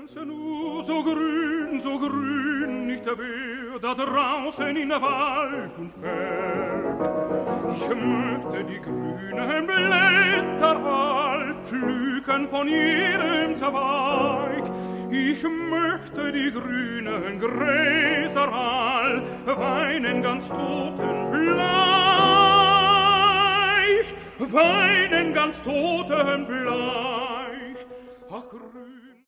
So grün nicht der Wehr, da draußen in der Wald und Feld. Ich möchte die grünen Blätter all pflücken von jedem Zweig. Ich möchte die grünen Gräser all weinen ganz totenbleich, weinen ganz totenbleich.